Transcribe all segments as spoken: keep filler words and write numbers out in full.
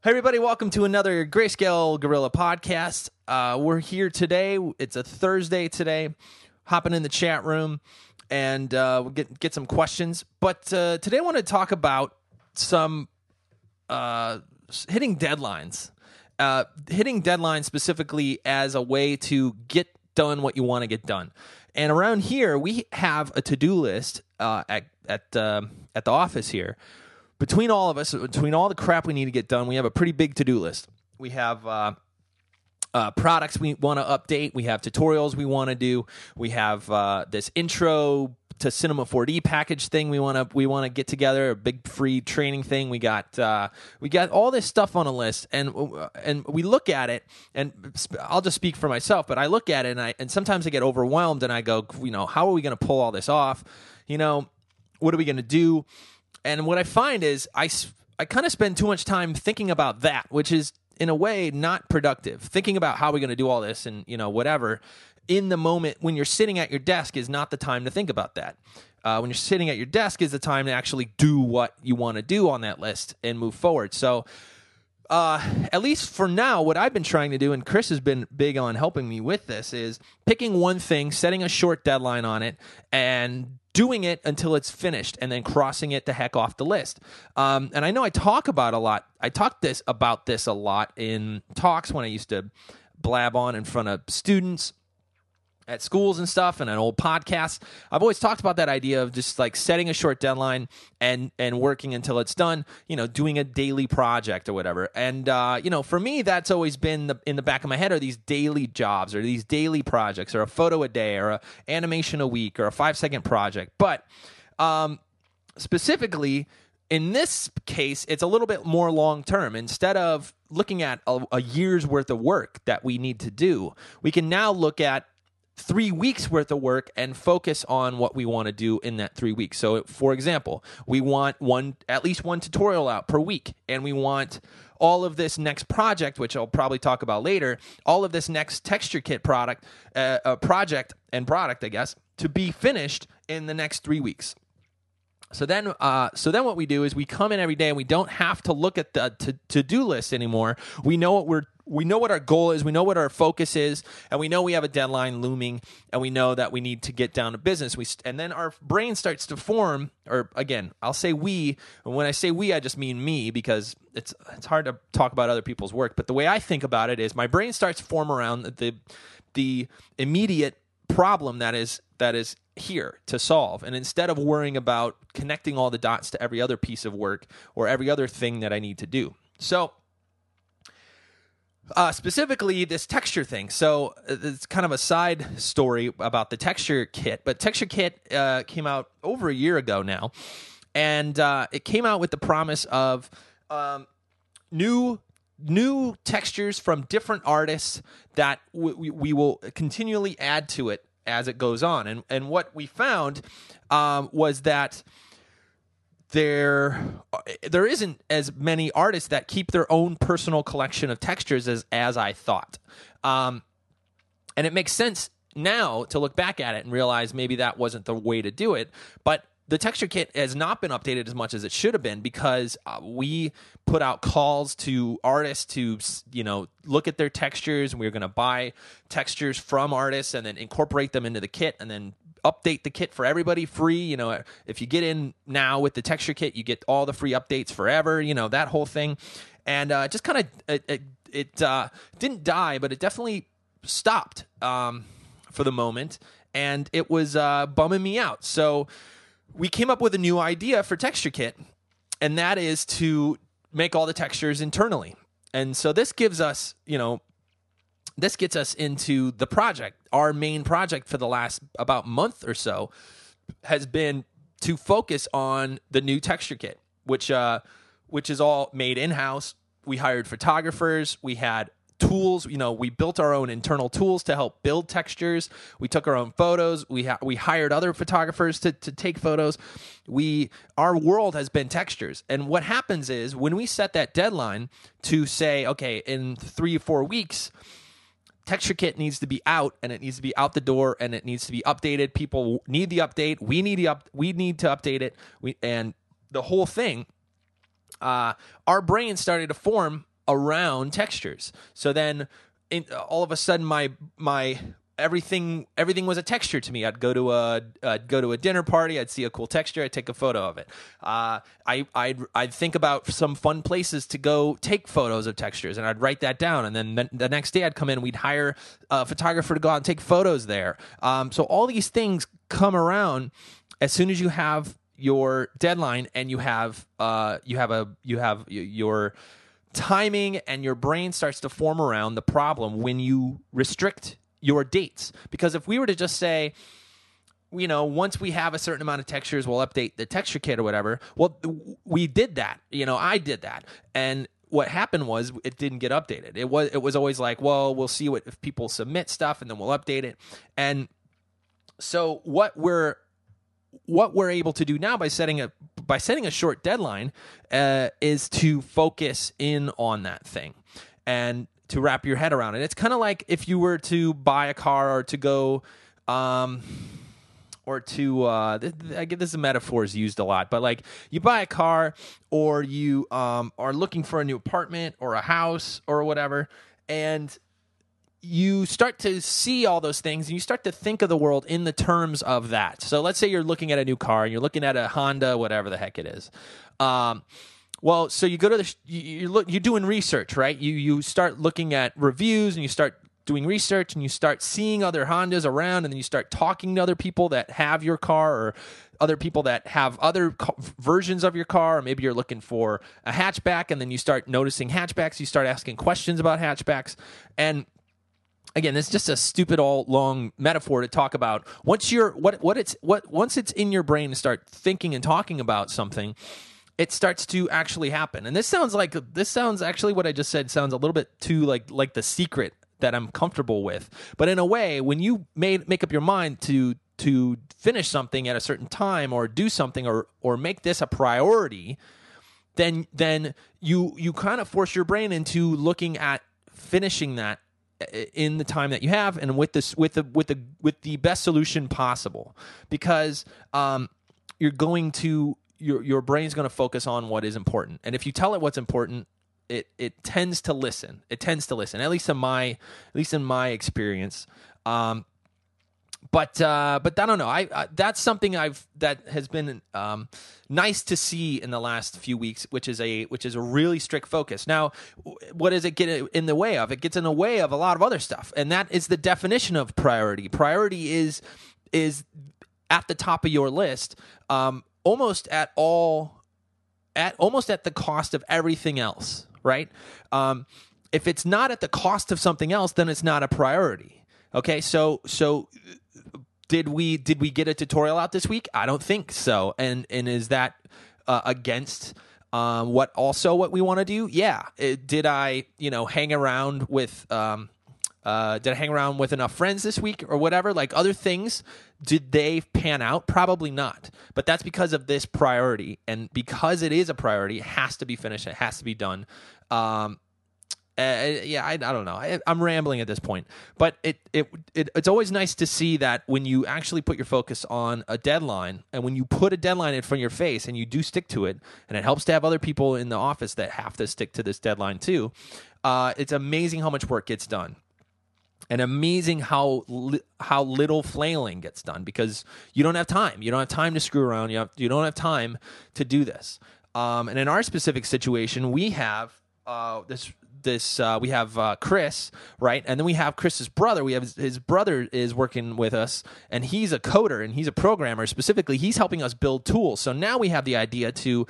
Hey, everybody, welcome to another Grayscale Gorilla podcast. Uh, we're here today. It's a Thursday today. Hopping in the chat room and uh, we'll get, get some questions. But uh, today I want to talk about some uh, hitting deadlines. Uh, hitting deadlines specifically as a way to get done what you want to get done. And around here, we have a to-do list uh, at, at, uh, at the office here. Between all of us, between all the crap we need to get done, we have a pretty big to-do list. We have uh, uh, products we want to update. We have tutorials we want to do. We have uh, this intro to Cinema four D package thing we want to we want to get together. A big free training thing. We got uh, we got all this stuff on a list, and and we look at it. And I'll just speak for myself, but I look at it, and I and sometimes I get overwhelmed, and I go, you know, how are we going to pull all this off? You know, what are we going to do? And what I find is I, I kind of spend too much time thinking about that, which is in a way not productive. Thinking about how we're going to do all this and, you know, whatever in the moment when you're sitting at your desk is not the time to think about that. Uh, when you're sitting at your desk is the time to actually do what you want to do on that list and move forward. So uh, at least for now, what I've been trying to do, and Chris has been big on helping me with this, is picking one thing, setting a short deadline on it, and doing it until it's finished, and then crossing it the heck off the list. Um, and I know I talk about a lot. I talked this about this a lot in talks when I used to blab on in front of students at schools and stuff, and on old podcasts. I've always talked about that idea of just like setting a short deadline and and working until it's done, you know, doing a daily project or whatever. And, uh, you know, for me, that's always been the, in the back of my head are these daily jobs or these daily projects or a photo a day or a animation a week or a five-second project. But um, specifically, in this case, it's a little bit more long-term. Instead of looking at a, a year's worth of work that we need to do, we can now look at three weeks worth of work and focus on what we want to do in that three weeks. So, for example, we want one, at least one tutorial out per week, and we want all of this next project, which I'll probably talk about later, all of this next texture kit product, uh, uh, project and product, I guess, to be finished in the next three weeks. So then, uh, so then, what we do is we come in every day, and we don't have to look at the to, to-do list anymore. We know what we're we know what our goal is. We know what our focus is, and we know we have a deadline looming, and we know that we need to get down to business. We and then our brain starts to form. Or again, I'll say we. And when I say we, I just mean me because it's it's hard to talk about other people's work. But the way I think about it is, my brain starts to form around the the immediate problem that is that is. here to solve. And instead of worrying about connecting all the dots to every other piece of work or every other thing that I need to do. So uh, specifically this texture thing. So it's kind of a side story about the texture kit, but texture kit uh, came out over a year ago now. And uh, it came out with the promise of um, new new textures from different artists that we, we will continually add to it as it goes on. And and what we found um, was that there there isn't as many artists that keep their own personal collection of textures as, as I thought. Um, and it makes sense now to look back at it and realize maybe that wasn't the way to do it. But the texture kit has not been updated as much as it should have been because uh, we put out calls to artists to, you know, look at their textures, and we were going to buy textures from artists and then incorporate them into the kit and then update the kit for everybody free. You know, if you get in now with the texture kit, you get all the free updates forever, you know, that whole thing. And uh, just kind of, it, it, it uh, didn't die, but it definitely stopped um, for the moment. And it was uh, bumming me out. So we came up with a new idea for texture kit, and that is to make all the textures internally. And so this gives us, you know, this gets us into the project. Our main project for the last about month or so has been to focus on the new texture kit, which uh, which is all made in-house. We hired photographers. We had tools, you know, we built our own internal tools to help build textures. We took our own photos. We ha- we hired other photographers to, to take photos. We our world has been textures. And what happens is when we set that deadline to say, okay, in three or four weeks, texture kit needs to be out, and it needs to be out the door, and it needs to be updated. People need the update. We need the up. We need to update it. We and the whole thing. Uh, our brain started to form around textures. So then in, all of a sudden my my everything everything was a texture to me. I'd go to a I'd go to a dinner party, I'd see a cool texture, I'd take a photo of it. Uh, I I'd I'd think about some fun places to go take photos of textures, and I'd write that down. And then the, the next day I'd come in, we'd hire a photographer to go out and take photos there. Um, so all these things come around as soon as you have your deadline and you have uh you have a you have your timing, and your brain starts to form around the problem when you restrict your dates. Because if we were to just say, you know, once we have a certain amount of textures, we'll update the texture kit or whatever. Well, we did that. You know, I did that. And what happened was it didn't get updated. It was it was always like, well, we'll see what if people submit stuff and then we'll update it. And so what we're what we're able to do now by setting a by setting a short deadline uh, is to focus in on that thing and to wrap your head around it. It's kind of like if you were to buy a car or to go, um, or to, uh, th- th- I get this metaphor is used a lot, but like you buy a car or you um, are looking for a new apartment or a house or whatever, and you start to see all those things and you start to think of the world in the terms of that. So let's say you're looking at a new car and you're looking at a Honda, whatever the heck it is. Um, Well, so you go to the you, you look you're doing research, right? You you start looking at reviews and you start doing research and you start seeing other Hondas around, and then you start talking to other people that have your car or other people that have other co- versions of your car, or maybe you're looking for a hatchback, and then you start noticing hatchbacks, you start asking questions about hatchbacks. And again, it's just a stupid all long metaphor to talk about once you're what what it's what once it's in your brain to start thinking and talking about something, it starts to actually happen. And this sounds like this sounds actually what I just said sounds a little bit too like like The Secret that I'm comfortable with. But in a way, when you made make up your mind to to finish something at a certain time or do something or or make this a priority, then then you you kind of force your brain into looking at finishing that in the time that you have and with this with the with the with the best solution possible, because um, you're going to your your brain's going to focus on what is important. And if you tell it what's important, it it tends to listen. It tends to listen. At least in my at least in my experience. Um, but uh, but I don't know. I, I that's something I've that has been um, nice to see in the last few weeks, which is a which is a really strict focus. Now, what does it get in the way of? It gets in the way of a lot of other stuff, and that is the definition of priority. Priority is is at the top of your list. Um, almost at all at almost at the cost of everything else, right? Um, if it's not at the cost of something else, then it's not a priority. Okay, so so did we did we get a tutorial out this week? I don't think so. And and is that uh, against um, what also what we want to do? Yeah. It, did I you know hang around with um, Uh, did I hang around with enough friends this week or whatever? Like other things, did they pan out? Probably not. But that's because of this priority. And because it is a priority, it has to be finished. It has to be done. Um, uh, yeah, I, I don't know. I, I'm rambling at this point. But it, it it it's always nice to see that when you actually put your focus on a deadline, and when you put a deadline in front of your face and you do stick to it, and it helps to have other people in the office that have to stick to this deadline too, uh, it's amazing how much work gets done. And amazing how li- how little flailing gets done, because you don't have time. You don't have time to screw around. You have, you don't have time to do this. Um, and in our specific situation, we have uh, this this uh, we have uh, Chris, right? And then we have Chris's brother. We have his, his brother is working with us, and he's a coder and he's a programmer. Specifically, he's helping us build tools. So now we have the idea to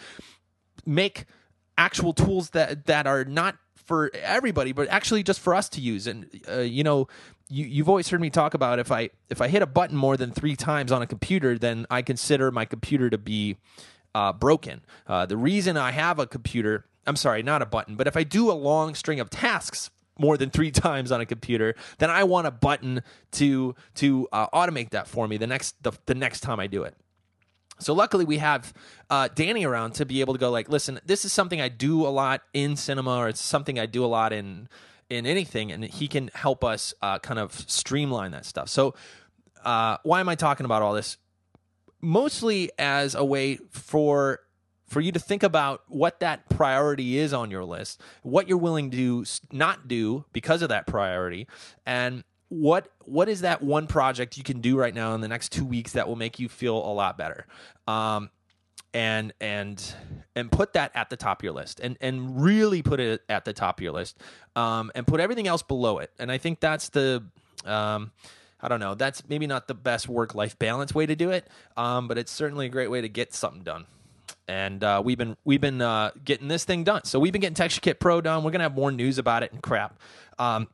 make actual tools that that are not for everybody, but actually just for us to use. And uh, you know, you, you've always heard me talk about if I if I hit a button more than three times on a computer, then I consider my computer to be uh, broken. Uh, the reason I have a computer, I'm sorry, not a button, but if I do a long string of tasks more than three times on a computer, then I want a button to to uh, automate that for me the next the, the next time I do it. So luckily we have uh, Danny around to be able to go like, listen, this is something I do a lot in cinema, or it's something I do a lot in in anything, and he can help us uh, kind of streamline that stuff. So uh, why am I talking about all this? Mostly as a way for for you to think about what that priority is on your list, what you're willing to not do because of that priority, and what what is that one project you can do right now in the next two weeks that will make you feel a lot better. Um, and and and put that at the top of your list, and and really put it at the top of your list, um, and put everything else below it. And I think that's the um, I don't know, that's maybe not the best work-life balance way to do it, um, but it's certainly a great way to get something done. And uh, we've been we've been uh, getting this thing done. So we've been getting TextureKit Pro done. We're gonna have more news about it and crap. Um,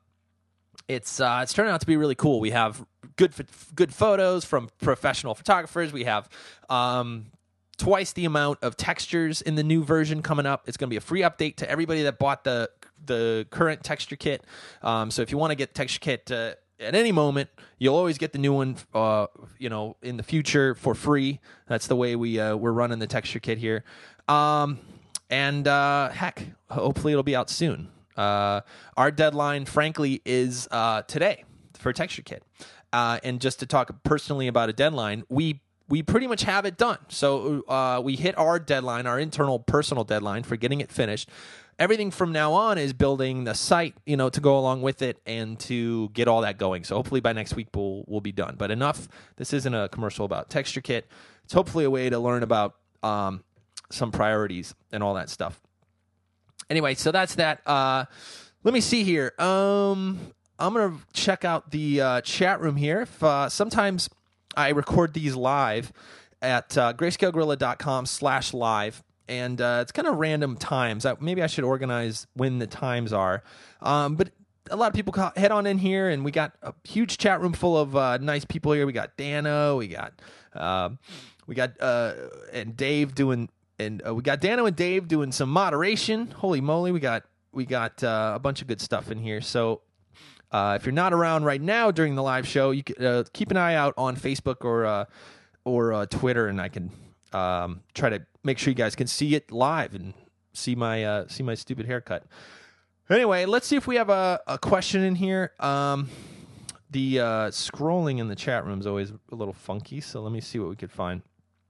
it's uh, it's turning out to be really cool. We have good good photos from professional photographers. We have um, twice the amount of textures in the new version coming up. It's gonna be a free update to everybody that bought the the current TextureKit. Um, so if you want to get TextureKit uh, at any moment, you'll always get the new one, uh, you know, in the future for free. That's the way we, uh, we're running the TextureKit here. Um, and, uh, heck, hopefully it'll be out soon. Uh, our deadline, frankly, is, uh, today for TextureKit. Uh, and just to talk personally about a deadline, we, we pretty much have it done. So, uh, we hit our deadline, our internal personal deadline for getting it finished. Everything from now on is building the site, you know, to go along with it and to get all that going. So hopefully by next week we'll we'll be done. But enough. This isn't a commercial about TextureKit. It's hopefully a way to learn about um, some priorities and all that stuff. Anyway, so that's that. Uh, let me see here. Um, I'm gonna check out the uh, chat room here. If, uh, sometimes I record these live at uh, grayscalegorilla.com slash live. And uh, it's kind of random times. I, maybe I should organize when the times are. Um, but a lot of people call, head on in here, and we got a huge chat room full of uh, nice people here. We got Dano, we got uh, we got uh, and Dave doing, and uh, we got Dano and Dave doing some moderation. Holy moly, we got we got uh, a bunch of good stuff in here. So uh, if you're not around right now during the live show, you can uh, keep an eye out on Facebook or uh, or uh, Twitter, and I can. Um, try to make sure you guys can see it live and see my uh, see my stupid haircut. Anyway, let's see if we have a, a question in here. Um, the uh, scrolling in the chat room is always a little funky, so let me see what we could find.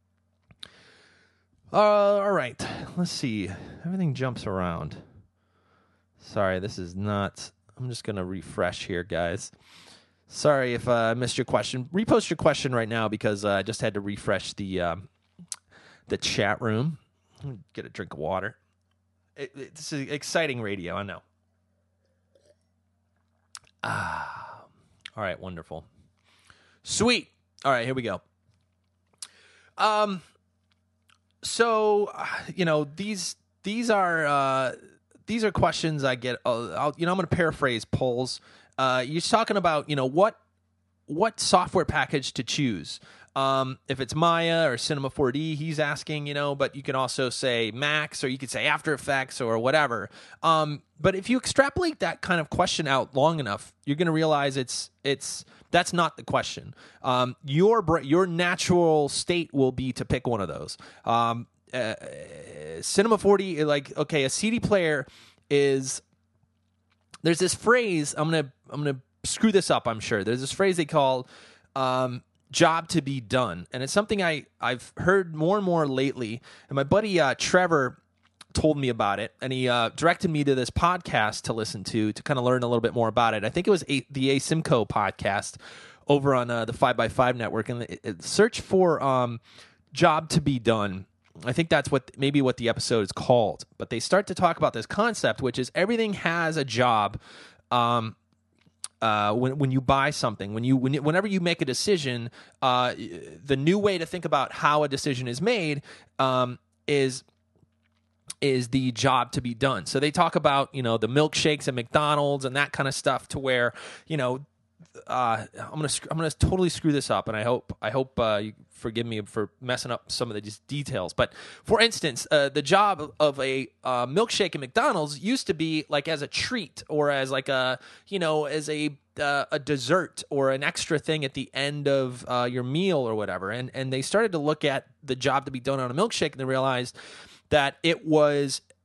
Uh, all right, let's see. Everything jumps around. Sorry, this is not... I'm just going to refresh here, guys. Sorry if uh, I missed your question. Repost your question right now because uh, I just had to refresh the... Um, the chat room. Get a drink of water. It, it's exciting radio, I know. Ah, all right, wonderful. Sweet. All right, here we go. Um, so you know these these are uh, these are questions I get. Uh, I'll, you know, I'm going to paraphrase polls. Uh, you're talking about you know what what software package to choose. Um, if it's Maya or Cinema four D, he's asking, you know, but you can also say Max or you could say After Effects or whatever. Um, but if you extrapolate that kind of question out long enough, you're going to realize it's it's that's not the question. Um, your your natural state will be to pick one of those. Um, uh, Cinema four D, like okay, a C D player is. There's this phrase. I'm gonna I'm gonna screw this up. I'm sure there's this phrase they call. Um, job to be done. And it's something I, I've heard more and more lately. And my buddy uh, Trevor told me about it, and he uh, directed me to this podcast to listen to to kind of learn a little bit more about it. I think it was a, the Asimco podcast over on uh, the five by five network. And it, it, search for um, job to be done. I think that's what maybe what the episode is called. But they start to talk about this concept, which is everything has a job. Um, Uh, when when you buy something, when you when you, whenever you make a decision, uh, the new way to think about how a decision is made um, is is the job to be done. So they talk about you know the milkshakes at McDonald's and that kind of stuff, to where you know uh, I'm gonna I'm gonna totally screw this up, and I hope I hope uh, you forgive me for messing up some of the details. But for instance, uh, the job of a uh, milkshake at McDonald's used to be like as a treat, or as like a you know as a uh, a dessert or an extra thing at the end of uh, your meal or whatever. And and they started to look at the job to be done on a milkshake, and they realized that it was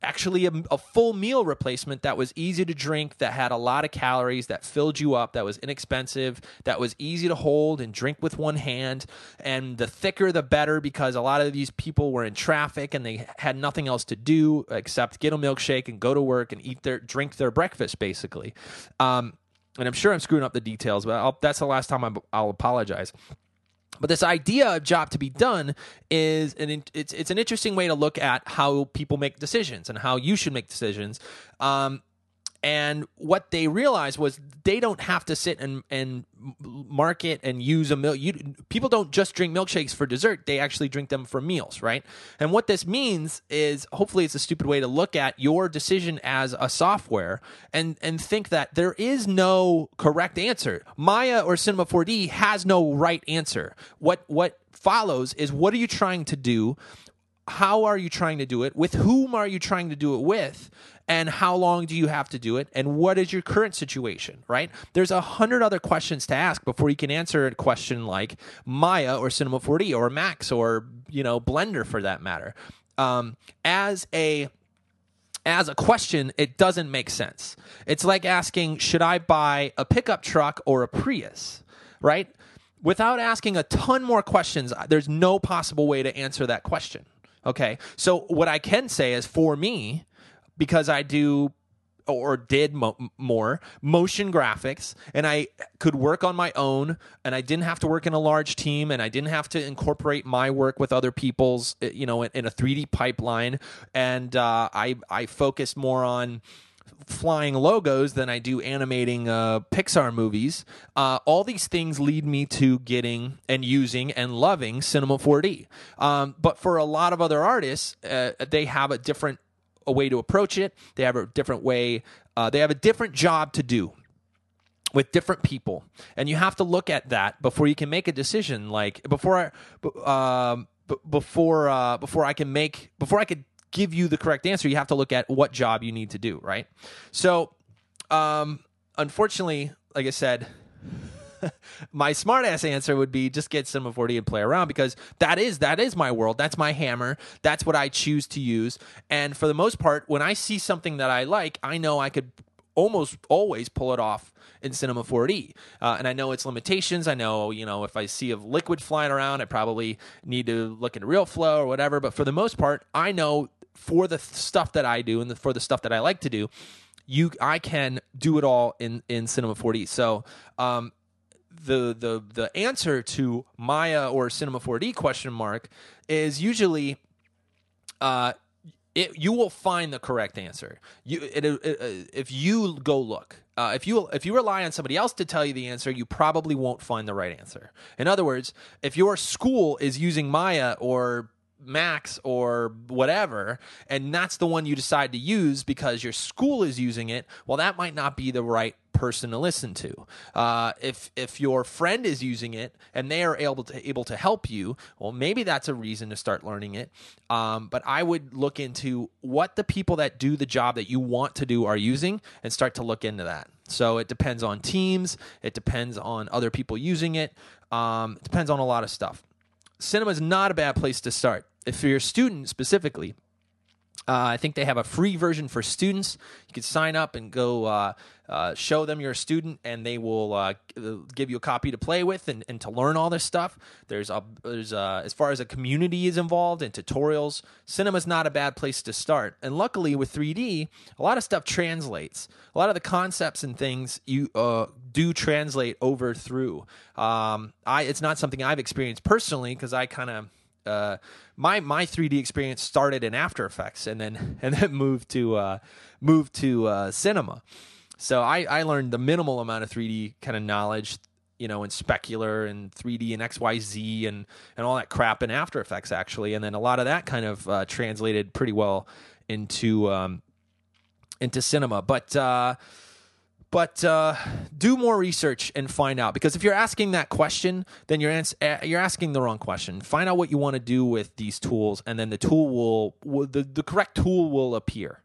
actually a, a full meal replacement that was easy to drink, that had a lot of calories, that filled you up, that was inexpensive, that was easy to hold and drink with one hand. And the thicker, the better, because a lot of these people were in traffic and they had nothing else to do except get a milkshake and go to work and eat their drink their breakfast, basically. Um, and I'm sure I'm screwing up the details, but I'll, that's the last time I'm, I'll apologize. But this idea of job to be done is an it's it's an interesting way to look at how people make decisions and how you should make decisions. Um, and what they realized was they don't have to sit and, and market and use a milk. You, people don't just drink milkshakes for dessert. They actually drink them for meals, right? And what this means is, hopefully it's a stupid way to look at your decision as a software and, and think that there is no correct answer. Maya or Cinema four D has no right answer. What, what follows is, what are you trying to do? How are you trying to do it? With whom are you trying to do it with? And how long do you have to do it? And what is your current situation, right? There's a hundred other questions to ask before you can answer a question like Maya or Cinema four D or Max or, you know, Blender for that matter. Um, as a As a question, it doesn't make sense. It's like asking, should I buy a pickup truck or a Prius, right? Without asking a ton more questions, there's no possible way to answer that question. Okay, so what I can say is, for me, because I do or did mo- more motion graphics, and I could work on my own, and I didn't have to work in a large team, and I didn't have to incorporate my work with other people's, you know, in, in a three D pipeline, and uh, I I focused more on flying logos than I do animating uh, Pixar movies. Uh, all these things lead me to getting and using and loving Cinema four D. Um, but for a lot of other artists, uh, they have a different a way to approach it. They have a different way. Uh, they have a different job to do with different people, and you have to look at that before you can make a decision. Like before I, um, b- before uh, before I can make before I could. give you the correct answer, you have to look at what job you need to do, right? So, um, unfortunately, like I said, my smartass answer would be just get Cinema four D and play around, because that is that is my world. That's my hammer. That's what I choose to use. And for the most part, when I see something that I like, I know I could almost always pull it off in Cinema four D. Uh, and I know its limitations. I know, you know, if I see a liquid flying around, I probably need to look into RealFlow or whatever. But for the most part, I know for the stuff that I do and the, for the stuff that I like to do, you I can do it all in, in Cinema four D. So um, the the the answer to Maya or Cinema four D question mark is usually uh, it, you will find the correct answer. You it, it, it, if you go look. Uh, if you if you rely on somebody else to tell you the answer, you probably won't find the right answer. In other words, if your school is using Maya or Max or whatever, and that's the one you decide to use because your school is using it, well, that might not be the right person to listen to. Uh, if if your friend is using it and they are able to able to help you, well, maybe that's a reason to start learning it. Um, but I would look into what the people that do the job that you want to do are using and start to look into that. So it depends on teams. It depends on other people using it. Um, it depends on a lot of stuff. Cinema is not a bad place to start. If you're a student specifically, uh, I think they have a free version for students. You can sign up and go uh, uh, show them you're a student, and they will uh, give you a copy to play with and, and to learn all this stuff. There's a, there's a, as far as a community is involved and tutorials, Cinema's not a bad place to start. And luckily with three D, a lot of stuff translates. A lot of the concepts and things you uh, do translate over through. Um, I it's not something I've experienced personally because I kind of Uh, my my three D experience started in After Effects and then and then moved to uh, moved to uh, Cinema. So I, I learned the minimal amount of three D kind of knowledge, you know, in Specular and three D and X Y Z and, and all that crap in After Effects actually, and then a lot of that kind of uh, translated pretty well into um, into Cinema. But uh, But uh, do more research and find out, because if you're asking that question, then you're ans- you're asking the wrong question. Find out what you want to do with these tools, and then the tool will, will the, the correct tool will appear.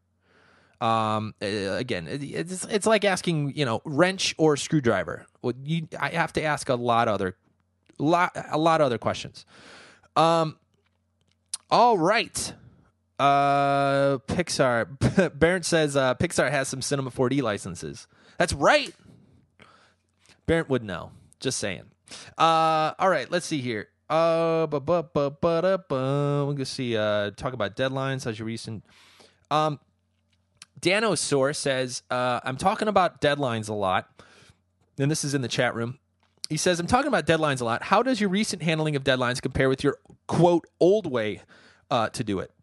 Um, again, it's it's like asking, you know, wrench or screwdriver. Well, you I have to ask a lot other lot a lot of other questions. Um, all right. Uh, Pixar. Barrett says uh, Pixar has some Cinema four D licenses. That's right. Barrett would know. Just saying. Uh, all right, let's see here. Uh, bu- bu- bu- bu- da- bu- we're gonna see. Uh, talk about deadlines. How's your recent? Um, Danosaur says, uh, I'm talking about deadlines a lot, and this is in the chat room. He says, I'm talking about deadlines a lot. How does your recent handling of deadlines compare with your quote old way uh, to do it?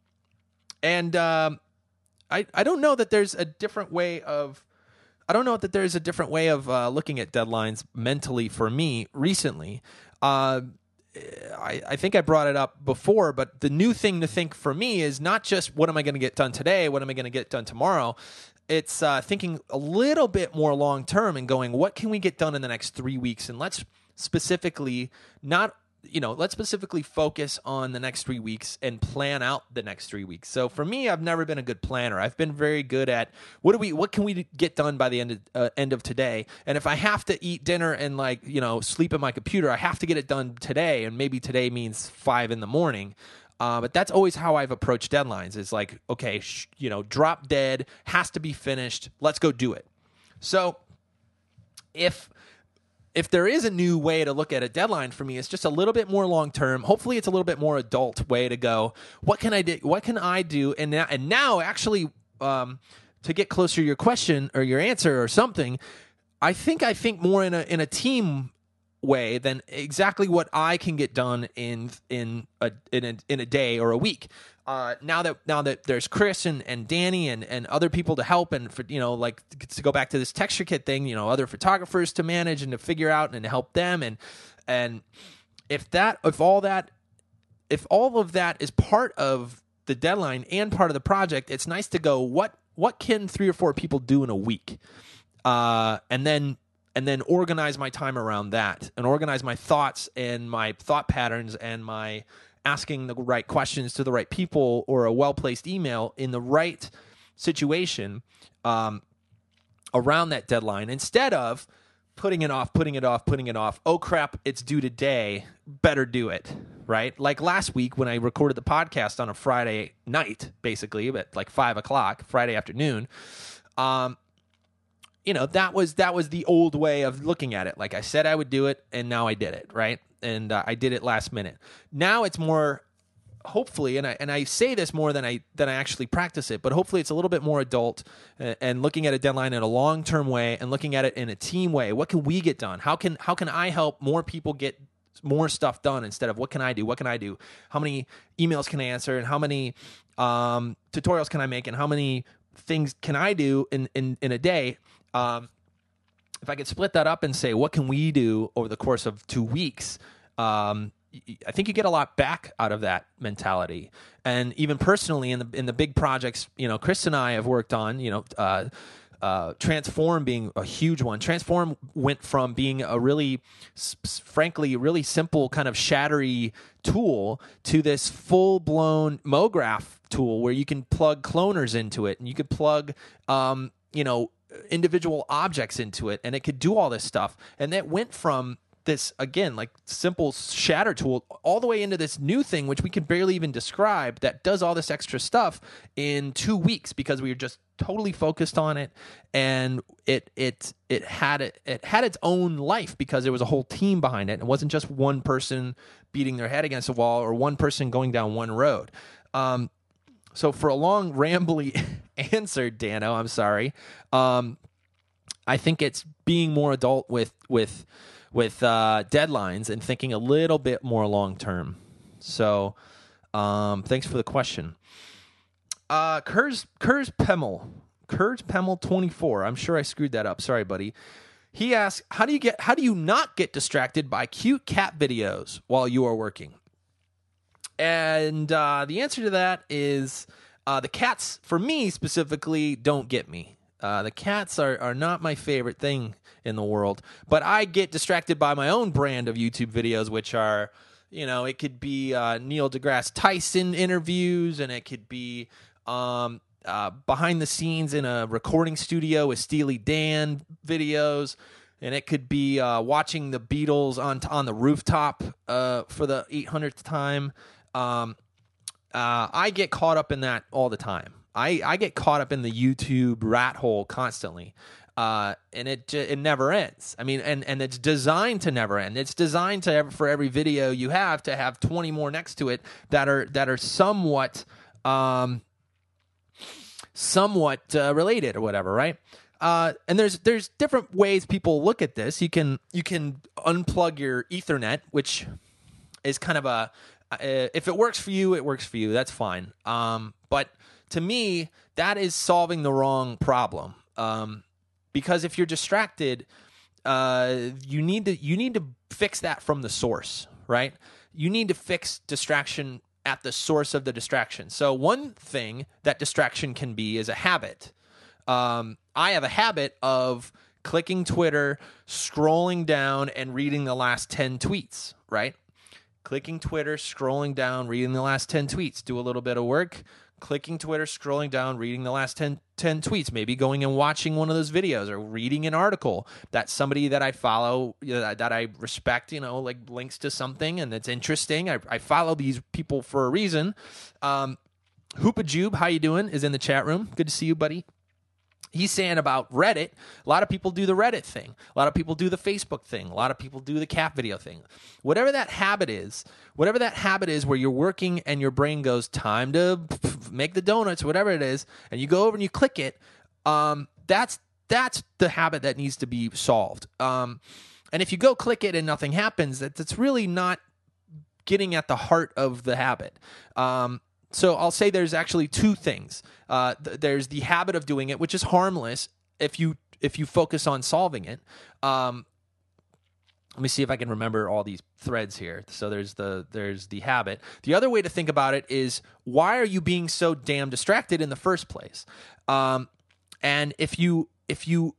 And um, I I don't know that there's a different way of. I don't know that there's a different way of uh, looking at deadlines mentally for me recently. Uh, I, I think I brought it up before, but the new thing to think for me is not just what am I going to get done today, what am I going to get done tomorrow. It's uh, thinking a little bit more long term and going, what can we get done in the next three weeks? And let's specifically not. You know, let's specifically focus on the next three weeks and plan out the next three weeks. So for me, I've never been a good planner. I've been very good at what do we, what can we get done by the end of, uh, end of today? And if I have to eat dinner and like, you know, sleep at my computer, I have to get it done today. And maybe today means five in the morning. Uh, but that's always how I've approached deadlines. It's like, okay, sh- you know, drop dead, has to be finished. Let's go do it. So if... If there is a new way to look at a deadline for me, it's just a little bit more long term. Hopefully, it's a little bit more adult way to go. What can I do? What can I do? And now, and now, actually, um, to get closer to your question or your answer or something, I think I think more in a in a team way than exactly what I can get done in in a in a, in a day or a week. Uh, now that now that there's Chris and, and Danny and, and other people to help and for you know like to go back to this texture kit thing, you know, other photographers to manage and to figure out and to help them and and if that if all that if all of that is part of the deadline and part of the project, it's nice to go what what can three or four people do in a week, uh, and then and then organize my time around that and organize my thoughts and my thought patterns and my asking the right questions to the right people or a well-placed email in the right situation um, around that deadline instead of putting it off, putting it off, putting it off. Oh, crap, it's due today. Better do it, right? Like last week when I recorded the podcast on a Friday night, basically, at like five o'clock, Friday afternoon, um, you know, that was that was the old way of looking at it. Like I said I would do it, and now I did it, right? And uh, I did it last minute. Now it's more, hopefully, and I and I say this more than I than I actually practice it, but hopefully it's a little bit more adult and, and looking at a deadline in a long term way and looking at it in a team way. What can we get done? How can how can I help more people get more stuff done instead of what can I do? What can I do? How many emails can I answer? And how many um, tutorials can I make? And how many things can I do in in, in a day? Um, If I could split that up and say, what can we do over the course of two weeks? Um, I think you get a lot back out of that mentality. And even personally, in the in the big projects, you know, Chris and I have worked on, you know, uh, uh, Transform being a huge one. Transform went from being a really, frankly, really simple kind of shattery tool to this full-blown MoGraph tool where you can plug cloners into it and you could plug, um, you know, individual objects into it and it could do all this stuff. And that went from this, again, like simple shatter tool all the way into this new thing, which we can barely even describe, that does all this extra stuff in two weeks because we were just totally focused on it. And it, it, it had it, it had its own life because there was a whole team behind it. It wasn't just one person beating their head against a wall or one person going down one road. Um, So for a long, rambly answer, Dano, I'm sorry. Um, I think it's being more adult with with with uh, deadlines and thinking a little bit more long term. So, um, thanks for the question. Uh, Kurz Kurz Pemmel, Kurz Pemmel twenty-four. I'm sure I screwed that up. Sorry, buddy. He asks, "How do you get? How do you not get distracted by cute cat videos while you are working?" And uh, the answer to that is uh, the cats, for me specifically, don't get me. Uh, the cats are, are not my favorite thing in the world, but I get distracted by my own brand of YouTube videos, which are, you know, it could be uh, Neil deGrasse Tyson interviews, and it could be um, uh, behind the scenes in a recording studio with Steely Dan videos. And it could be uh, watching the Beatles on on the rooftop uh, for the eight hundredth time. Um, uh, I get caught up in that all the time. I, I get caught up in the YouTube rat hole constantly. Uh, and it it never ends. I mean, and, and it's designed to never end. It's designed to ever, for every video you have to have twenty more next to it that are that are somewhat um, somewhat uh, related or whatever, right? Uh, and there's there's different ways people look at this. You can you can unplug your Ethernet, which is kind of a uh, if it works for you, it works for you. That's fine. Um, but to me, that is solving the wrong problem. Um, Because if you're distracted, uh, you need to you need to fix that from the source, right? You need to fix distraction at the source of the distraction. So one thing that distraction can be is a habit. Um, I have a habit of clicking Twitter, scrolling down, and reading the last ten tweets, right? Clicking Twitter, scrolling down, reading the last ten tweets. Do a little bit of work. Clicking Twitter, scrolling down, reading the last ten, ten tweets, maybe going and watching one of those videos or reading an article that somebody that I follow, you know, that I respect, you know, like links to something and it's interesting. I, I follow these people for a reason. Um, Hoopa Jube, how you doing? Is in the chat room. Good to see you, buddy. He's saying about Reddit, a lot of people do the Reddit thing. A lot of people do the Facebook thing. A lot of people do the cat video thing. Whatever that habit is, whatever that habit is where you're working and your brain goes, time to make the donuts, whatever it is, and you go over and you click it, um, that's that's the habit that needs to be solved. Um, and if you go click it and nothing happens, that, that's really not getting at the heart of the habit. Um So I'll say there's actually two things. Uh, th- there's the habit of doing it, which is harmless if you if you focus on solving it. Um, let me see if I can remember all these threads here. So there's the there's the habit. The other way to think about it is, why are you being so damn distracted in the first place? Um, and if you if you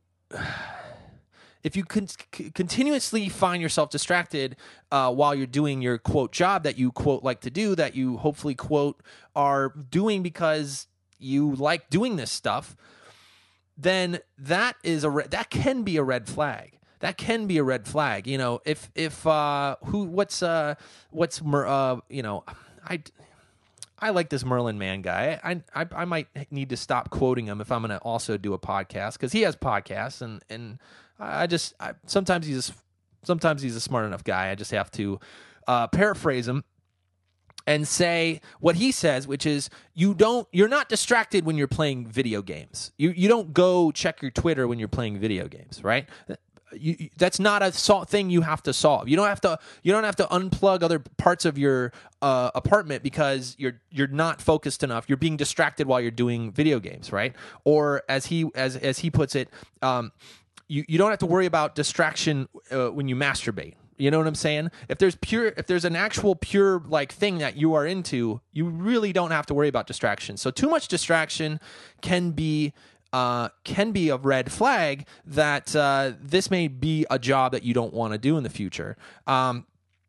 If you con- continuously find yourself distracted uh, while you're doing your, quote, job that you, quote, like to do, that you hopefully, quote, are doing because you like doing this stuff, then that is a re- that can be a red flag. That can be a red flag. You know, if if uh, who what's uh what's uh you know I. I like this Merlin Mann guy. I, I I might need to stop quoting him if I'm going to also do a podcast, because he has podcasts, and and I just I, sometimes he's a, sometimes he's a smart enough guy. I just have to uh, paraphrase him and say what he says, which is you don't you're not distracted when you're playing video games. You you don't go check your Twitter when you're playing video games, right? You, you, that's not a sol- thing you have to solve. You don't have to. You don't have to unplug other parts of your uh, apartment because you're you're not focused enough. You're being distracted while you're doing video games, right? Or as he as as he puts it, um, you you don't have to worry about distraction uh, when you masturbate. You know what I'm saying? If there's pure, if there's an actual pure like thing that you are into, you really don't have to worry about distraction. So too much distraction can be. Uh, can be a red flag that uh, this may be a job that you don't want to do in the future. Um,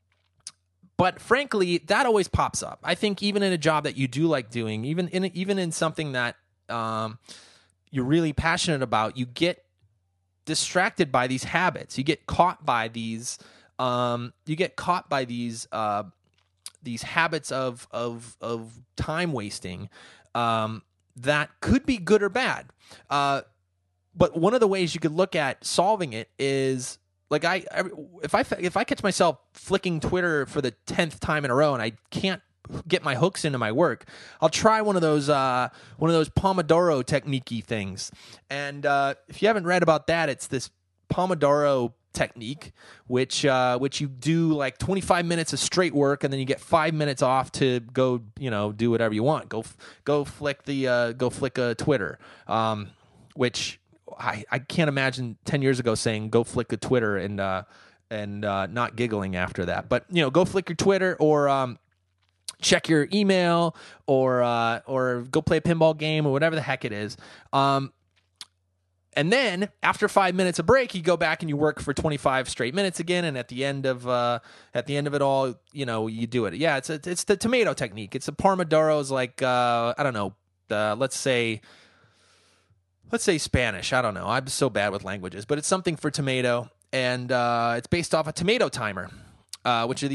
but frankly, that always pops up. I think even in a job that you do like doing, even in even in something that um, you're really passionate about, you get distracted by these habits. You get caught by these. Um, you get caught by these uh, these habits of of of time wasting. Um, that could be good or bad. Uh, but one of the ways you could look at solving it is like I, I if I if I catch myself flicking Twitter for the tenth time in a row and I can't get my hooks into my work, I'll try one of those uh, one of those Pomodoro technique-y things. And uh, if you haven't read about that, it's this Pomodoro technique, which uh, which you do like twenty-five minutes of straight work, and then you get five minutes off to go, you know, do whatever you want. Go go flick the uh, go flick a Twitter, um, which I, I can't imagine ten years ago saying go flick a Twitter and uh, and uh, not giggling after that. But you know, go flick your Twitter or um, check your email or uh, or go play a pinball game or whatever the heck it is. Um, And then after five minutes of break, you go back and you work for twenty-five straight minutes again. And at the end of uh, at the end of it all, you know, you do it. Yeah, it's a, it's the tomato technique. It's a Pomodoro's like uh, I don't know. Uh, let's say let's say Spanish. I don't know. I'm so bad with languages, but it's something for tomato, and uh, it's based off a tomato timer, uh, which are these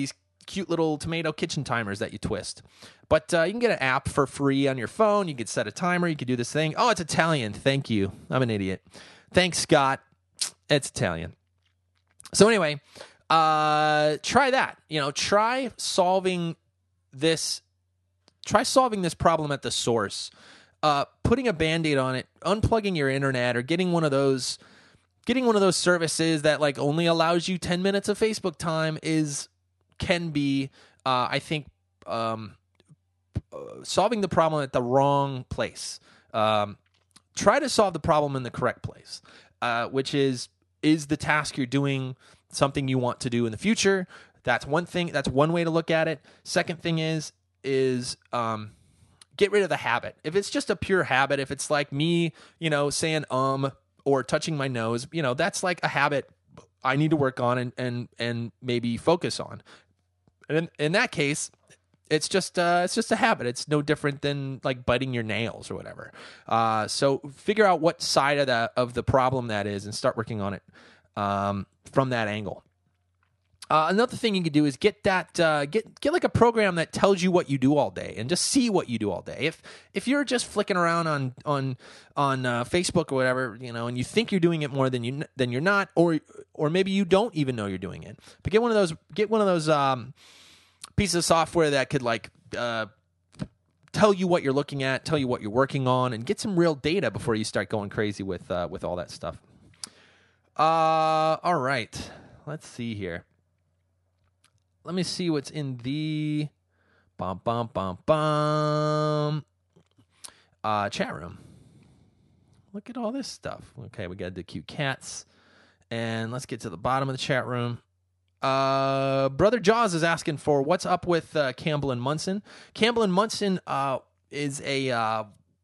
cute little tomato kitchen timers that you twist. But uh, you can get an app for free on your phone. You could set a timer. You could do this thing. Oh, it's Italian. Thank you. I'm an idiot. Thanks, Scott. It's Italian. So anyway, uh, try that. You know, try solving this. Try solving this problem at the source. Uh, putting a Band-Aid on it, unplugging your internet, or getting one of those, getting one of those services that like only allows you ten minutes of Facebook time is can be, uh, I think, um, uh, solving the problem at the wrong place. Um, try to solve the problem in the correct place, uh, which is is the task you're doing something you want to do in the future? That's one thing. That's one way to look at it. Second thing is is um, get rid of the habit. If it's just a pure habit, if it's like me, you know, saying um or touching my nose, you know, that's like a habit I need to work on and and and maybe focus on. And in, in that case, it's just uh, it's just a habit. It's no different than like biting your nails or whatever. Uh, so figure out what side of the of the problem that is and start working on it um, from that angle. Uh, another thing you can do is get that uh, get get like a program that tells you what you do all day and just see what you do all day. If if you're just flicking around on on on uh, Facebook or whatever, you know, and you think you're doing it more than you than you're not, or or maybe you don't even know you're doing it. But get one of those get one of those um, pieces of software that could like uh, tell you what you're looking at, tell you what you're working on, and get some real data before you start going crazy with uh, with all that stuff. Uh, all right, let's see here. Let me see what's in the bum bum bum bum uh, chat room. Look at all this stuff. Okay, we got the cute cats, and let's get to the bottom of the chat room. Uh, Brother Jaws is asking for what's up with uh, Campbell and Munson. Campbell and Munson uh, is a uh,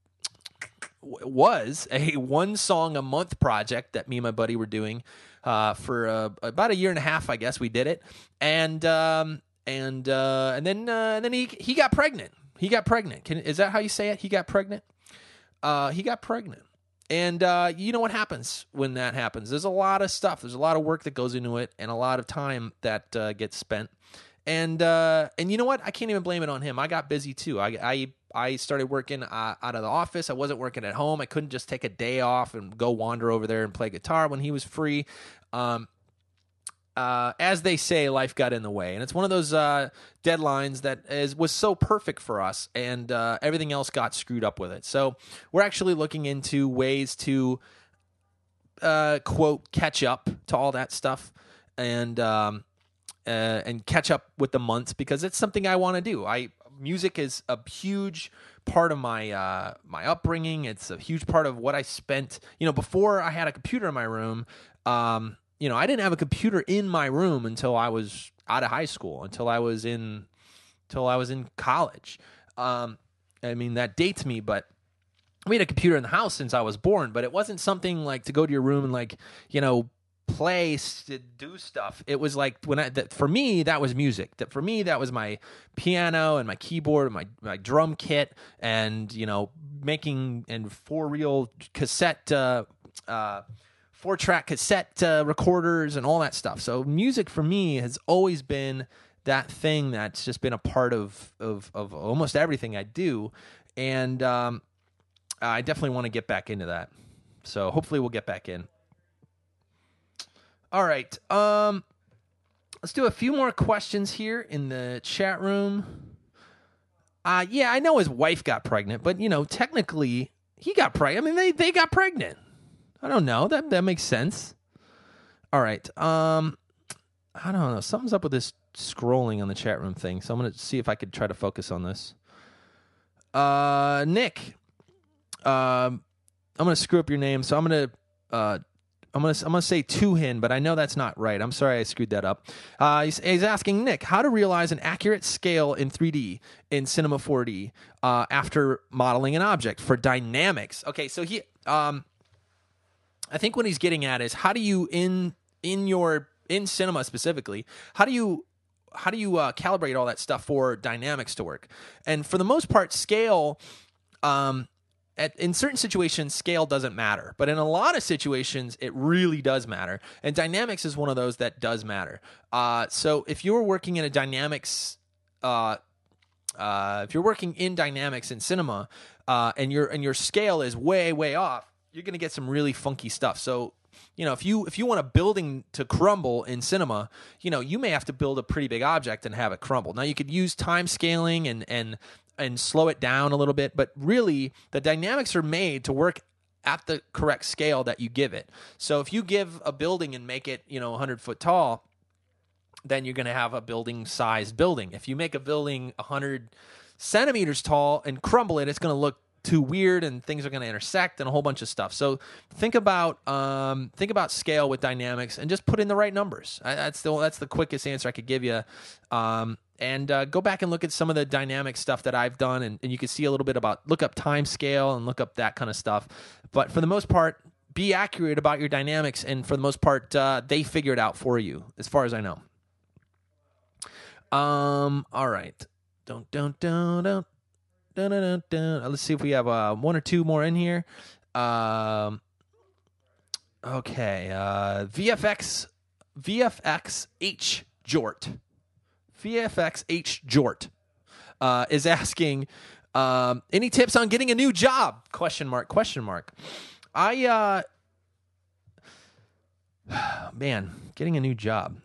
was a one song a month project that me and my buddy were doing. Uh, for uh, about a year and a half, I guess we did it, and um, and uh, and then uh, and then he he got pregnant. He got pregnant. Can, is that how you say it? He got pregnant. Uh, he got pregnant, and uh, you know what happens when that happens? There's a lot of stuff. There's a lot of work that goes into it, and a lot of time that uh, gets spent. And uh, and you know what? I can't even blame it on him. I got busy too. I I I started working uh, out of the office. I wasn't working at home. I couldn't just take a day off and go wander over there and play guitar when he was free. Um, uh, as they say, life got in the way, and it's one of those uh, deadlines that is was so perfect for us, and uh, everything else got screwed up with it. So we're actually looking into ways to uh, quote catch up to all that stuff, and. Um, Uh, and catch up with the months because it's something I want to do. I music is a huge part of my uh, my upbringing. It's a huge part of what I spent. You know, before I had a computer in my room, um, you know, I didn't have a computer in my room until I was out of high school, until I was in, until I was in college. Um, I mean, that dates me, but we had a computer in the house since I was born. But it wasn't something like to go to your room and like, you know. Place to do stuff. It was like when I that for me that was music. That for me that was my piano and my keyboard and my my drum kit and you know making and four reel cassette uh, uh, four track cassette uh, recorders and all that stuff. So music for me has always been that thing that's just been a part of of of almost everything I do, and um, I definitely want to get back into that. So hopefully we'll get back in. All right, um, let's do a few more questions here in the chat room. Uh, yeah, I know his wife got pregnant, but, you know, technically he got pregnant. I mean, they, they got pregnant. I don't know. That that makes sense. All right. Um, I don't know. Something's up with this scrolling on the chat room thing, so I'm going to see if I could try to focus on this. Uh, Nick, um, I'm going to screw up your name, so I'm going to... Uh, I'm gonna I'm gonna say Tuhin, but I know that's not right. I'm sorry I screwed that up. Uh, he's, he's asking Nick how to realize an accurate scale in three D in Cinema four D uh, after modeling an object for dynamics. Okay, so he, um, I think what he's getting at is how do you in in your in Cinema specifically, how do you how do you uh, calibrate all that stuff for dynamics to work? And for the most part, scale. Um, at, in certain situations, scale doesn't matter, but in a lot of situations, it really does matter. And dynamics is one of those that does matter. Uh, so if you're working in a dynamics, uh, uh, if you're working in dynamics in cinema, uh, and your and your scale is way way off, you're going to get some really funky stuff. So, you know, if you if you want a building to crumble in cinema, you know, you may have to build a pretty big object and have it crumble. Now, you could use time scaling and and and slow it down a little bit, but really the dynamics are made to work at the correct scale that you give it. So if you give a building and make it, you know, one hundred foot tall, then you're going to have a building-sized building. If you make a building one hundred centimeters tall and crumble it, it's going to look too weird, and things are going to intersect and a whole bunch of stuff. So think about um, think about scale with dynamics and just put in the right numbers. I, that's the that's the quickest answer I could give you. Um, and uh, go back and look at some of the dynamic stuff that I've done, and, and you can see a little bit about look up time scale and look up that kind of stuff. But for the most part, be accurate about your dynamics, and for the most part, uh, they figure it out for you, as far as I know. Um. All right. Don't don't don't don't. Dun, dun, dun, dun. Let's see if we have uh, one or two more in here. Um, okay. Uh, V F X V F X H Jort. V F X H Jort uh, is asking, um, any tips on getting a new job? Question mark, question mark. I, uh, man, getting a new job.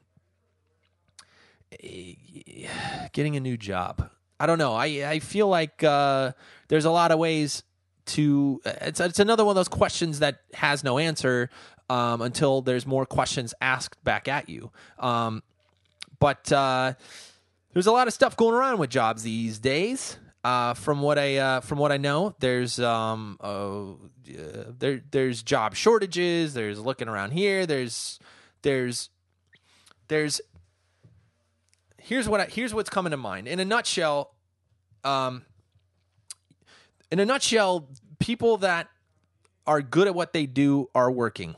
Getting a new job. I don't know. I, I feel like uh, there's a lot of ways to. It's it's another one of those questions that has no answer um, until there's more questions asked back at you. Um, but uh, there's a lot of stuff going around with jobs these days. Uh, from what I uh, from what I know, there's um uh, there there's job shortages. There's looking around here. There's there's there's. Here's what I, here's what's coming to mind. In a nutshell, um, in a nutshell, people that are good at what they do are working.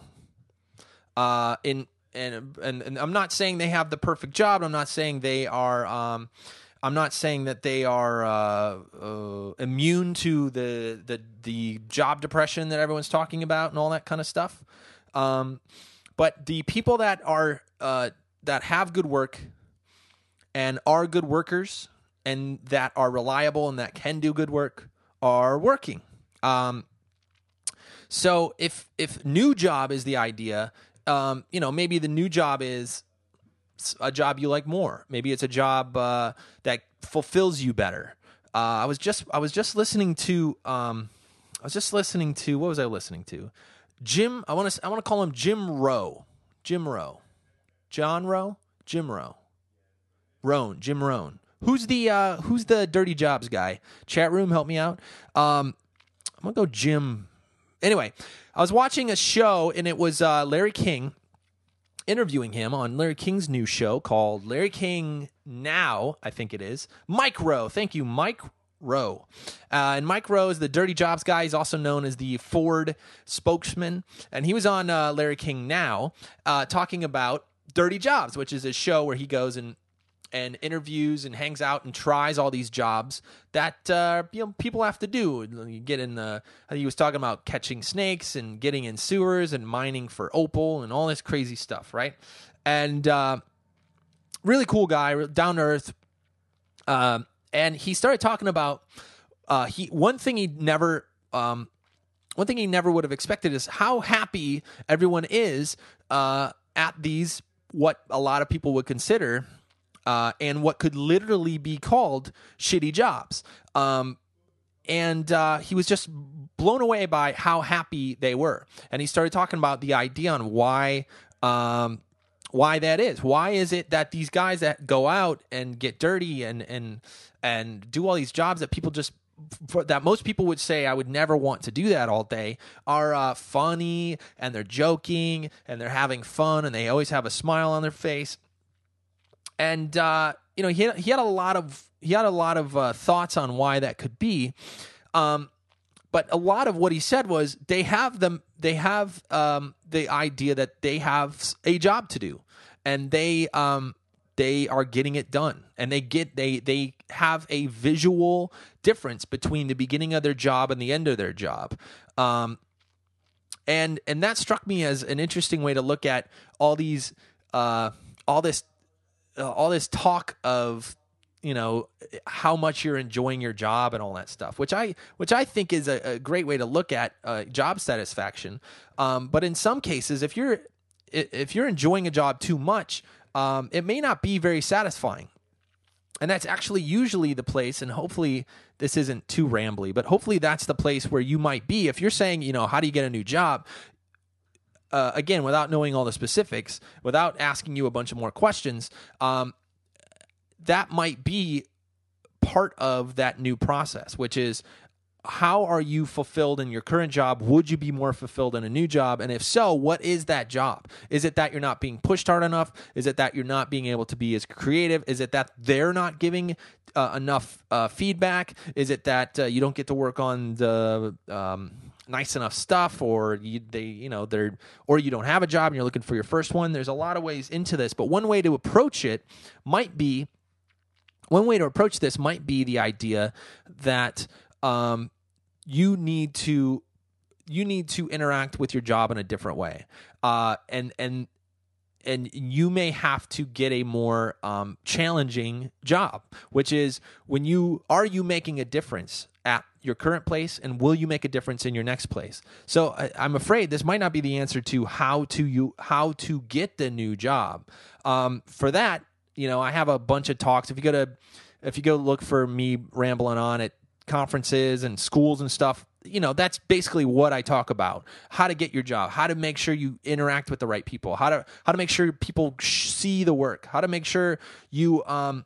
Uh, in and, and and I'm not saying they have the perfect job. I'm not saying they are. Um, I'm not saying that they are uh, uh, immune to the the the job depression that everyone's talking about and all that kind of stuff. Um, but the people that are uh, that have good work and are good workers and that are reliable and that can do good work are working. Um, so if if new job is the idea, um, you know, maybe the new job is a job you like more. Maybe it's a job uh, that fulfills you better. Uh, I was just I was just listening to um, I was just listening to what was I listening to? Jim. I want to I want to call him Jim Rowe. Jim Rowe. John Rowe. Jim Rowe. Rohn, Jim Rohn. Who's the uh, who's the Dirty Jobs guy? Chat room, help me out. Um, I'm gonna go Jim. Anyway, I was watching a show and it was uh, Larry King interviewing him on Larry King's new show called Larry King Now, I think it is. Mike Rowe, thank you, Mike Rowe. Uh, and Mike Rowe is the Dirty Jobs guy. He's also known as the Ford spokesman, and he was on uh, Larry King Now uh, talking about Dirty Jobs, which is a show where he goes and and interviews and hangs out and tries all these jobs that uh, you know people have to do. You get in the. He was talking about catching snakes and getting in sewers and mining for opal and all this crazy stuff, right? And uh, really cool guy, down to earth. Uh, and he started talking about uh, he one thing he never um, one thing he never would have expected is how happy everyone is uh, at these what a lot of people would consider. Uh, and what could literally be called shitty jobs. Um, and uh, he was just blown away by how happy they were. And he started talking about the idea on why um, why that is. Why is it that these guys that go out and get dirty and and and do all these jobs that people just for, that most people would say I would never want to do that all day are uh, funny and they're joking and they're having fun and they always have a smile on their face. And uh, you know, he had, he had a lot of he had a lot of uh, thoughts on why that could be, um, but a lot of what he said was they have them they have um, the idea that they have a job to do, and they um, they are getting it done, and they get they they have a visual difference between the beginning of their job and the end of their job. Um, and and that struck me as an interesting way to look at all these uh, all this uh, all this talk of, you know, how much you're enjoying your job and all that stuff, which I which I think is a, a great way to look at uh, job satisfaction. Um, but in some cases, if you're if you're enjoying a job too much, um, it may not be very satisfying. And that's actually usually the place, and hopefully this isn't too rambly, but hopefully that's the place where you might be. If you're saying, you know, how do you get a new job? Uh, again, without knowing all the specifics, without asking you a bunch of more questions, um, that might be part of that new process, which is, how are you fulfilled in your current job? Would you be more fulfilled in a new job? And if so, what is that job? Is it that you're not being pushed hard enough? Is it that you're not being able to be as creative? Is it that they're not giving uh, enough uh, feedback? Is it that uh, you don't get to work on the um, nice enough stuff, or you, they, you know, they're, or you don't have a job and you're looking for your first one? There's a lot of ways into this, but one way to approach it might be, one way to approach this might be the idea that um, you need to you need to interact with your job in a different way, uh, and and and you may have to get a more um, challenging job, which is when you are you making a difference at your current place, and will you make a difference in your next place? So I, I'm afraid this might not be the answer to how to you how to get the new job. Um, for that, you know, I have a bunch of talks. If you go to, if you go look for me rambling on at conferences and schools and stuff, you know, that's basically what I talk about. How to get your job, how to make sure you interact with the right people, how to how to make sure people see the work, how to make sure you um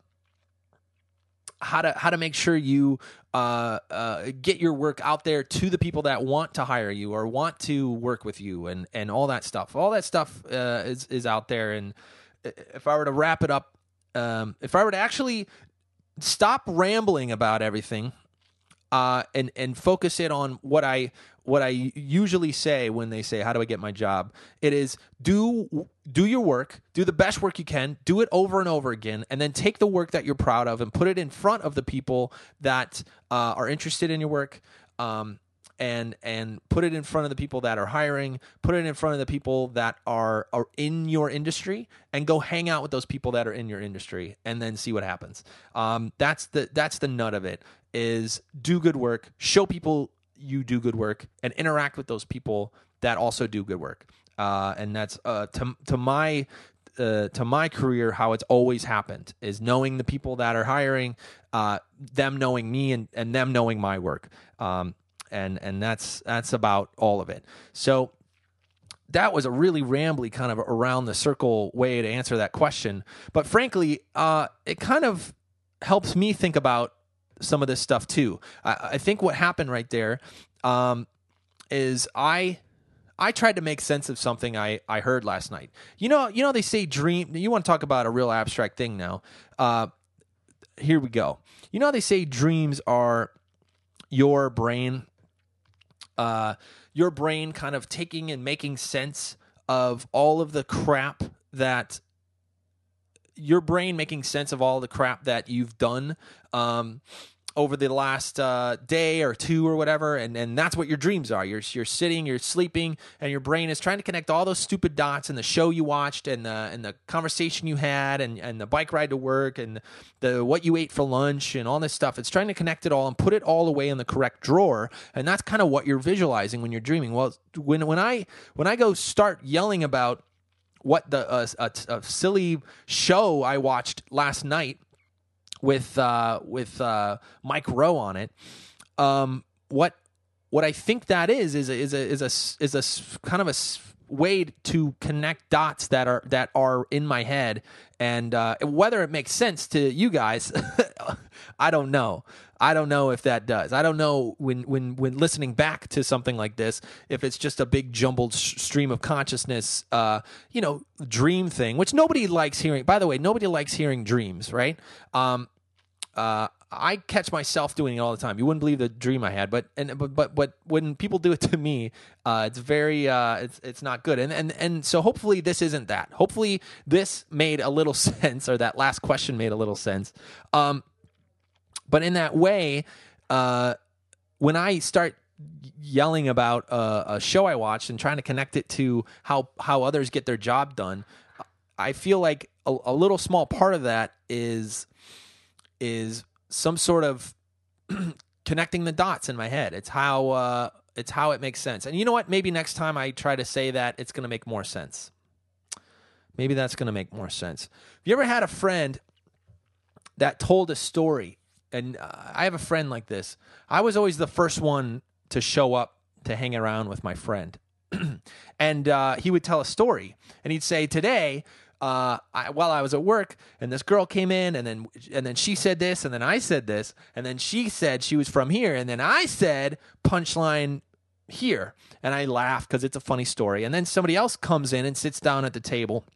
how to how to make sure you uh, uh, get your work out there to the people that want to hire you or want to work with you, and and all that stuff. All that stuff uh, is is out there. And if I were to wrap it up, um, if I were to actually stop rambling about everything, uh, and and focus it on what I what I usually say when they say, how do I get my job? It is do do your work, do the best work you can, do it over and over again, and then take the work that you're proud of and put it in front of the people that uh, are interested in your work. Um, and and put it in front of the people that are hiring, put it in front of the people that are, are in your industry, and go hang out with those people that are in your industry, and then see what happens. Um, that's the that's the nut of it, is do good work, show people you do good work, and interact with those people that also do good work. Uh, and that's uh, to to my uh, to my career, how it's always happened, is knowing the people that are hiring, uh, them knowing me, and, and them knowing my work. Um, And and that's that's about all of it. So that was a really rambly kind of around the circle way to answer that question. But frankly, uh, it kind of helps me think about some of this stuff too. I, I think what happened right there um, is I I tried to make sense of something I, I heard last night. You know you know they say dream. You want to talk about a real abstract thing now? Uh, here we go. You know how they say dreams are your brain. Uh, your brain kind of taking and making sense of all of the crap that your brain making sense of all the crap that you've done um, over the last uh, day or two or whatever, and, and that's what your dreams are. You're you're sitting, you're sleeping, and your brain is trying to connect all those stupid dots in the show you watched, and the and the conversation you had, and, and the bike ride to work, and the what you ate for lunch, and all this stuff. It's trying to connect it all and put it all away in the correct drawer, and that's kind of what you're visualizing when you're dreaming. Well, when when I when I go start yelling about what the uh, a, a silly show I watched last night with uh, with uh, Mike Rowe on it, um, what what I think that is is a, is a is a is a kind of a way to connect dots that are that are in my head, and uh, whether it makes sense to you guys, I don't know. I don't know if that does. I don't know when when when listening back to something like this, if it's just a big jumbled sh- stream of consciousness, uh, you know, dream thing, which nobody likes hearing. By the way, nobody likes hearing dreams, right? Um, uh, I catch myself doing it all the time. You wouldn't believe the dream I had, but and but but, but when people do it to me, uh, it's very uh, it's it's not good. And and and so hopefully this isn't that. Hopefully this made a little sense, or that last question made a little sense. Um, but in that way, uh, when I start yelling about a, a show I watched and trying to connect it to how how others get their job done, I feel like a, a little small part of that is is some sort of connecting the dots in my head. It's how uh, it's how it makes sense. And you know what? Maybe next time I try to say that, it's going to make more sense. Maybe that's going to make more sense. Have you ever had a friend that told a story? And uh, I have a friend like this. I was always the first one to show up to hang around with my friend. and uh, he would tell a story. And he'd say, today, Uh, I, while I was at work, and this girl came in, and then and then she said this, and then I said this, and then she said she was from here, and then I said punchline here, and I laugh because it's a funny story. And then somebody else comes in and sits down at the table,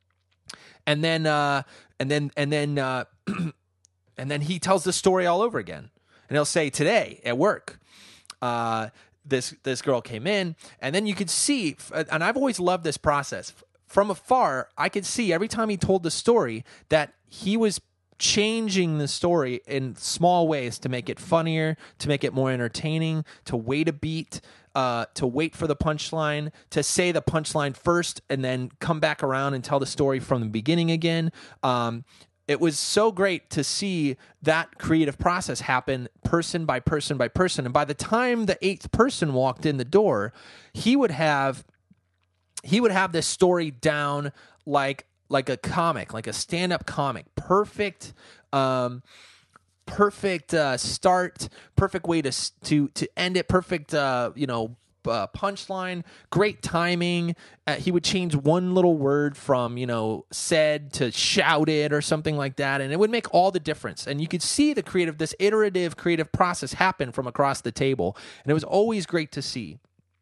and then uh, and then and then uh, and then he tells the story all over again, and he'll say, today at work, uh, this this girl came in, and then you could see, and I've always loved this process. From afar, I could see every time he told the story that he was changing the story in small ways to make it funnier, to make it more entertaining, to wait a beat, uh, to wait for the punchline, to say the punchline first and then come back around and tell the story from the beginning again. Um, it was so great to see that creative process happen person by person by person. And by the time the eighth person walked in the door, he would have... He would have this story down like like a comic, like a stand-up comic. Perfect, um, perfect uh, start, perfect way to to to end it. Perfect, uh, you know, uh, punchline. Great timing. Uh, he would change one little word from you know said to shouted or something like that, and it would make all the difference. And you could see the creative, this iterative creative process happen from across the table, and it was always great to see.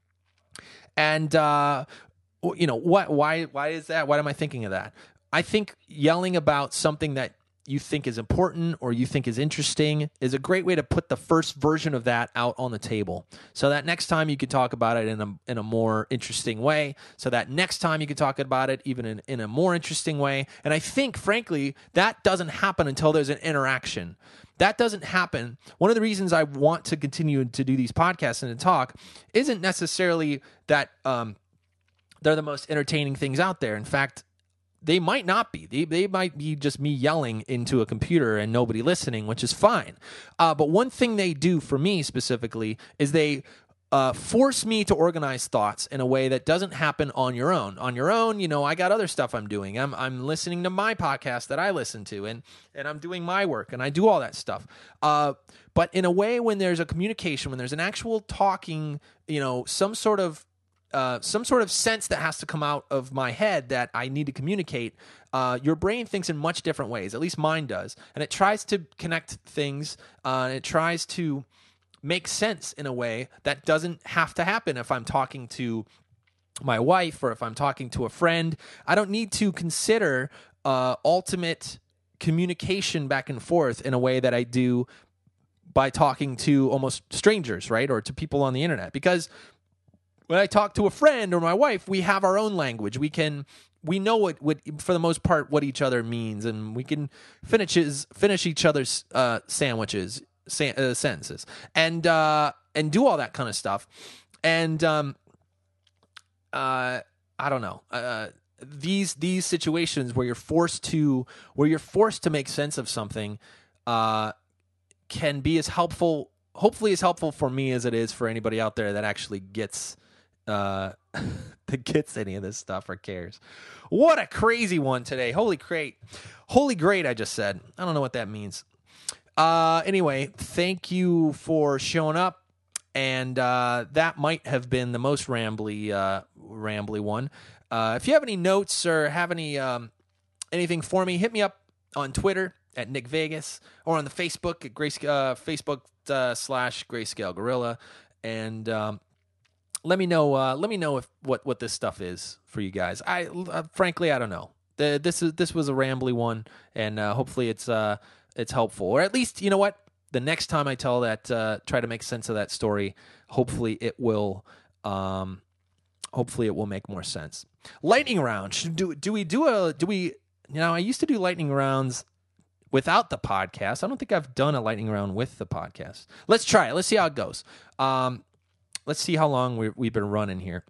And uh, you know what? Why? Why is that? Why am I thinking of that? I think yelling about something that you think is important or you think is interesting is a great way to put the first version of that out on the table, so that next time you could talk about it in a in a more interesting way. So that next time you could talk about it even in, in a more interesting way. And I think, frankly, that doesn't happen until there's an interaction. That doesn't happen. One of the reasons I want to continue to do these podcasts and to talk isn't necessarily that. Um, They're the most entertaining things out there. In fact, they might not be. They, they might be just me yelling into a computer and nobody listening, which is fine. Uh, but one thing they do for me specifically is they uh, force me to organize thoughts in a way that doesn't happen on your own. On your own, you know, I got other stuff I'm doing. I'm I'm listening to my podcast that I listen to, and and I'm doing my work, and I do all that stuff. Uh, but in a way, when there's a communication, when there's an actual talking, you know, some sort of Uh, some sort of sense that has to come out of my head that I need to communicate, uh, your brain thinks in much different ways. At least mine does. And it tries to connect things, uh, and it tries to make sense in a way that doesn't have to happen if I'm talking to my wife or if I'm talking to a friend. I don't need to consider uh, ultimate communication back and forth in a way that I do by talking to almost strangers, right? Or to people on the internet. Because when I talk to a friend or my wife, we have our own language. We can, we know what, what for the most part, what each other means, and we can finish finish each other's uh, sandwiches, san- uh, sentences, and uh, and do all that kind of stuff. And um, uh, I don't know uh, these these situations where you're forced to where you're forced to make sense of something uh, can be as helpful, hopefully as helpful for me as it is for anybody out there that actually gets. Uh, that gets any of this stuff or cares. What a crazy one today. Holy great. Holy great, I just said. I don't know what that means. Uh, anyway, thank you for showing up. And uh, that might have been the most rambly, uh, rambly one. Uh, if you have any notes or have any um, anything for me, hit me up on Twitter at Nick Vegas or on the Facebook at Grace, uh, Facebook uh, slash Grayscale Gorilla. And um, Let me know. Uh, let me know if what, what this stuff is for you guys. I uh, frankly I don't know. The, this is this was a rambly one, and uh, hopefully it's uh it's helpful, or at least you know what. the next time I tell that, uh, try to make sense of that story, hopefully it will, um, hopefully it will make more sense. Lightning round. Should do, do we do a, do we, you know, I used to do lightning rounds without the podcast. I don't think I've done a lightning round with the podcast. Let's try it. Let's see how it goes. Um, let's see how long we, we've been running here.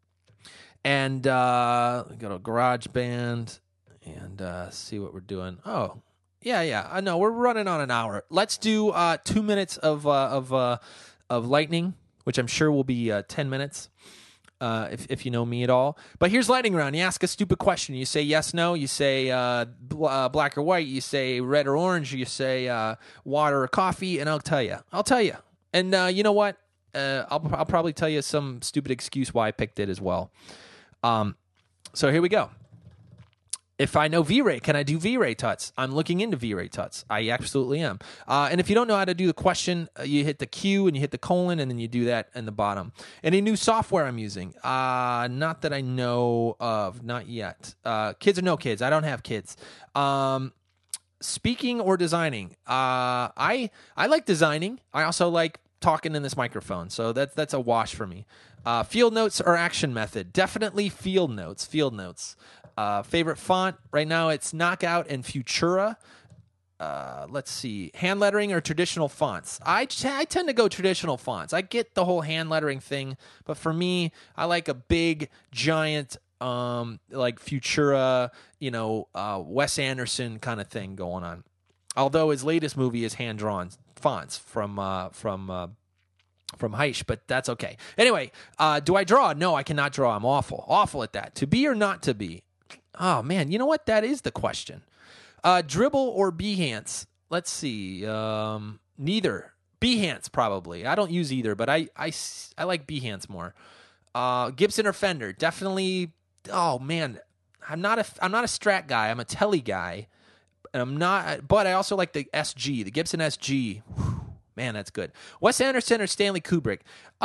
And uh, we got a garage band and uh, see what we're doing. Oh, yeah, yeah. I know we're running on an hour. Let's do uh, two minutes of uh, of uh, of lightning, which I'm sure will be uh, ten minutes. Uh, if if you know me at all. But here's lightning round. You ask a stupid question. You say yes, no. You say uh, bl- uh, black or white. You say red or orange. You say uh, water or coffee, and I'll tell you. I'll tell you. And uh, you know what? Uh, I'll I'll probably tell you some stupid excuse why I picked it as well. Um, so here we go. If I know V-Ray, can I do V-Ray tuts? I'm looking into V-Ray tuts. I absolutely am. Uh, and if you don't know how to do the question, uh, you hit the Q and you hit the colon, and then you do that in the bottom. Any new software I'm using? Uh, not that I know of. Not yet. Uh, kids or no kids? I don't have kids. Um, speaking or designing? Uh, I I like designing. I also like talking in this microphone. So that's that's a wash for me. Uh, field notes or action method? Definitely field notes. Field notes. Uh, favorite font right now? It's Knockout and Futura. Uh, let's see, hand lettering or traditional fonts? I, I tend to go traditional fonts. I get the whole hand lettering thing, but for me, I like a big, giant, um, like Futura, you know, uh, Wes Anderson kind of thing going on. Although his latest movie is hand drawn fonts from uh, from. Uh, From Heish, but that's okay. Anyway, uh, do I draw? No, I cannot draw. I'm awful. Awful at that. To be or not to be? Oh, man. You know what? That is the question. Uh, dribble or Behance? Let's see. Um, neither. Behance, probably. I don't use either, but I, I, I like Behance more. Uh, Gibson or Fender? Definitely. Oh, man. I'm not a, I'm not a Strat guy. I'm a Tele guy. And I'm not, but I also like the S G, the Gibson S G. Whew. Man, that's good. Wes Anderson or Stanley Kubrick?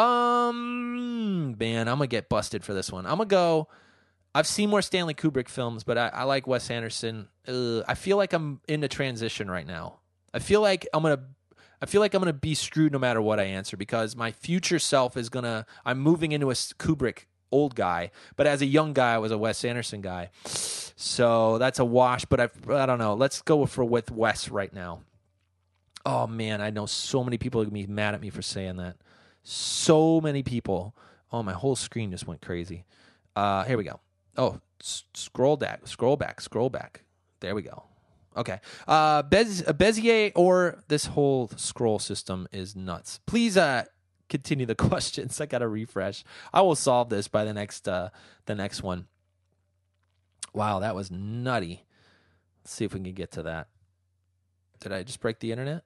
Um, man, I'm going to get busted for this one. I'm going to go, I've seen more Stanley Kubrick films, but I, I like Wes Anderson. Uh, I feel like I'm in a transition right now. I feel like I'm going to, I feel like I'm going to be screwed no matter what I answer, because my future self is going to, I'm moving into a Kubrick old guy, but as a young guy, I was a Wes Anderson guy. So that's a wash, but I, I don't know. Let's go for with Wes right now. Oh, man, I know so many people are going to be mad at me for saying that. So many people. Oh, my whole screen just went crazy. Uh, here we go. Oh, s- scroll back, scroll back, scroll back. There we go. Okay. Uh, Bez- Bezier or this whole scroll system is nuts. Please uh, continue the questions. I got to refresh. I will solve this by the next uh, the next one. Wow, that was nutty. Let's see if we can get to that. Did I just break the internet?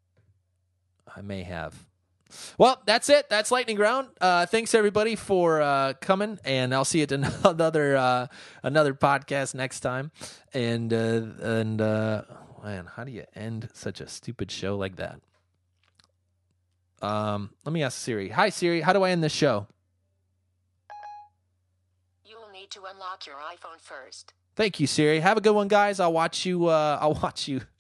I may have. Well, that's it. That's Lightning Round. Uh, thanks everybody for uh, coming, and I'll see you at another uh, another podcast next time. And uh, and uh, man, how do you end such a stupid show like that? Um, let me ask Siri. Hi Siri, how do I end this show? You will need to unlock your iPhone first. Thank you, Siri. Have a good one, guys. I'll watch you. Uh, I'll watch you.